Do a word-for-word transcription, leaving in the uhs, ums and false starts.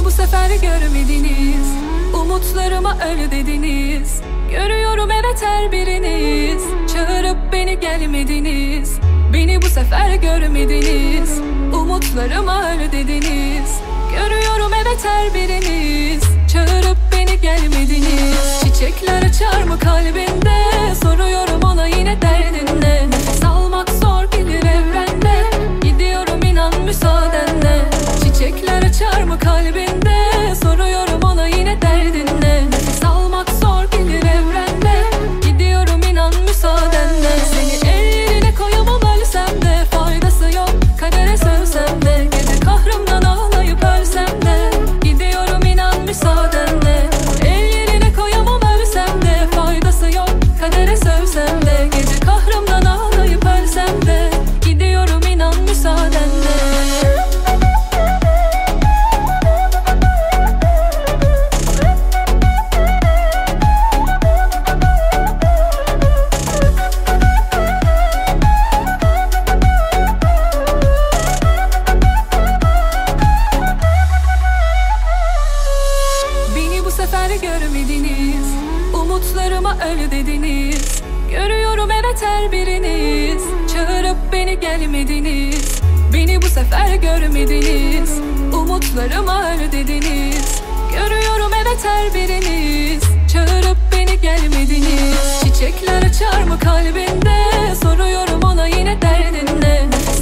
bu sefer görmediniz, umutlarıma öl dediniz. Görüyorum evet her biriniz, çağırıp beni gelmediniz. Beni bu sefer görmediniz, umutlarıma öl dediniz. Görüyorum evet her biriniz, çağırıp beni gelmediniz. Çiçekler açar mı kalbinde, soruyorum ona yine derdin ne? Nefes almak zor gelir evrende, gidiyorum inan müsaadenle. Çiçekler açar mı kalbinde, soruyorum ona yine derdin ne? Nefes almak zor gelir evrende, gidiyorum inan müsaadenle. Seni eline koyamam ölsem de, faydası yok kadere sövsem de. Gece kahrımdan ağlayıp ölsem de, gidiyorum inan müsaadenle. El yerine koyamam ölsem de, faydası yok kadere sövsem de. Gece kahrımdan ağlayıp ölsem de, gidiyorum inan müsaadenle. Görmediniz, umutlarıma öl dediniz. Görüyorum evet her biriniz, çağırıp beni gelmediniz. Beni bu sefer görmediniz, umutlarıma öl dediniz. Görüyorum evet her biriniz, çağırıp beni gelmediniz. Çiçekler açar mı kalbinde, soruyorum ona yine derdin ne?